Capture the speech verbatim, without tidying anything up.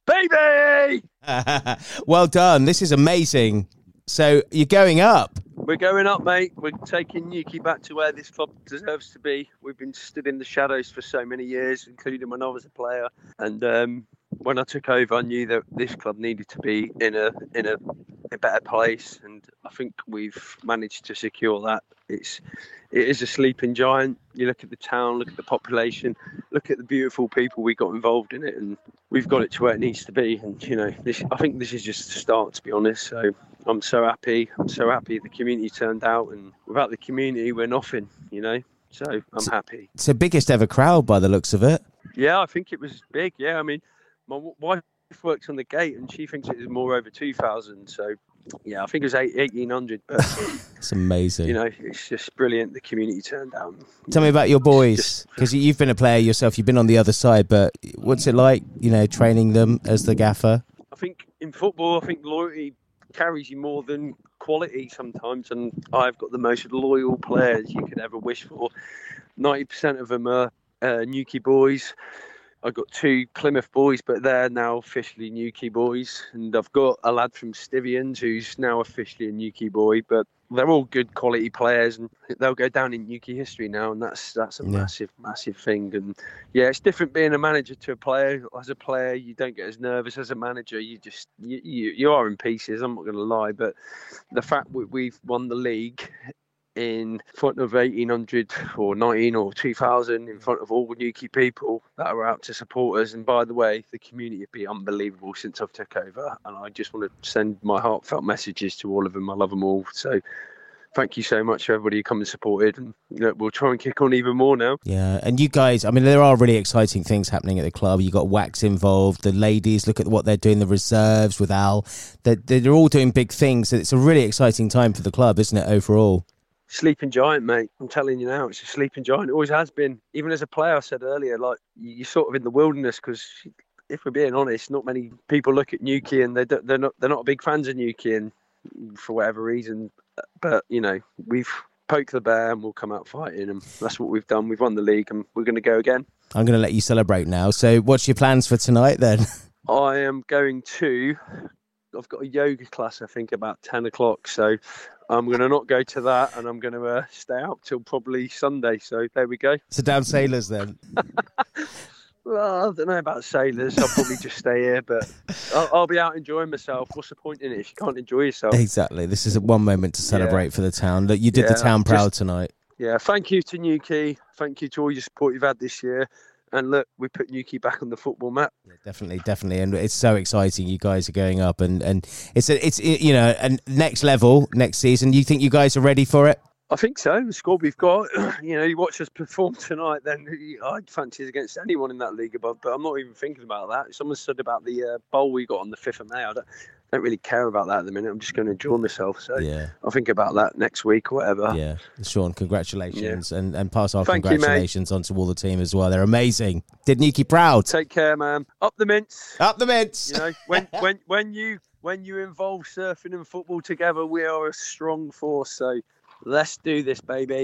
Baby! Well done. This is amazing. So you're going up. We're going up, mate. We're taking Newquay back to where this club deserves to be. We've been stood in the shadows for so many years, including when I was a player. And um, when I took over, I knew that this club needed to be in a in a, a better place. And I think we've managed to secure that. It's it is a sleeping giant. You look at the town, look at the population, look at the beautiful people we got involved in it, and we've got it to where it needs to be. And you know, this, I think this is just the start, to be honest. So I'm so happy. I'm so happy the community turned out, and without the community, we're nothing. You know, so I'm so, happy. It's the biggest ever crowd by the looks of it. Yeah, I think it was big. Yeah, I mean, my wife works on the gate, and she thinks it was more over two thousand. So. Yeah, I think it was eighteen hundred. But it's amazing. You know, it's just brilliant. The community turned out. Tell me about your boys, because you've been a player yourself. You've been on the other side, but what's it like, you know, training them as the gaffer? I think in football, I think loyalty carries you more than quality sometimes. And I've got the most loyal players you could ever wish for. ninety percent of them are uh, Newquay boys. I've got two Plymouth boys, but they're now officially Newquay boys. And I've got a lad from Stivians who's now officially a Newquay boy. But they're all good quality players, and they'll go down in Newquay history now. And that's that's a yeah. massive, massive thing. And yeah, it's different being a manager to a player. As a player, you don't get as nervous. As a manager, you just you you, you are in pieces. I'm not going to lie, but the fact that we've won the league in front of eighteen hundred or nineteen or two thousand, in front of all Newquay people that are out to support us. And by the way, the community have been unbelievable since I've took over, and I just want to send my heartfelt messages to all of them. I love them all. So thank you so much for everybody who come and supported, and you know, we'll try and kick on even more now. Yeah, and you guys, I mean, there are really exciting things happening at the club. You got Wax involved, the ladies, look at what they're doing, the reserves with Al. They're, they're all doing big things. It's a really exciting time for the club, isn't it, overall? Sleeping giant, mate. I'm telling you now, it's a sleeping giant. It always has been. Even as a player, I said earlier, like, you're sort of in the wilderness because, if we're being honest, not many people look at Newquay and they they're not they're not big fans of Newquay, and for whatever reason. But you know, we've poked the bear and we'll come out fighting, and that's what we've done. We've won the league, and we're going to go again. I'm going to let you celebrate now. So, what's your plans for tonight then? I am going to. I've got a yoga class, I think, about ten o'clock. So I'm going to not go to that, and I'm going to uh, stay out till probably Sunday. So there we go. So down sailors then. Well, I don't know about sailors. I'll probably just stay here, but I'll, I'll be out enjoying myself. What's the point in it if you can't enjoy yourself? Exactly. This is one moment to celebrate yeah. for the town. That you did yeah, the town proud just, tonight. Yeah. Thank you to Newquay. Thank you to all your support you've had this year. And look, we put Newquay back on the football map. Yeah, definitely, definitely, and it's so exciting. You guys are going up, and, and it's a, it's you know, and next level next season. You think you guys are ready for it? I think so. The squad we've got, you know, you watch us perform tonight, then I'd fancy us against anyone in that league above. But I'm not even thinking about that. Someone said about the uh, bowl we got on the fifth of May. I don't, don't really care about that at the minute. I'm just going to enjoy myself. So yeah. I'll think about that next week or whatever. Yeah, Sean, congratulations, yeah. and and pass our Thank congratulations you, on to all the team as well. They're amazing. Did Newquay proud. Take care, man. Up the mints. Up the mints. You know, when when when you when you involve surfing and football together, we are a strong force. So let's do this, baby.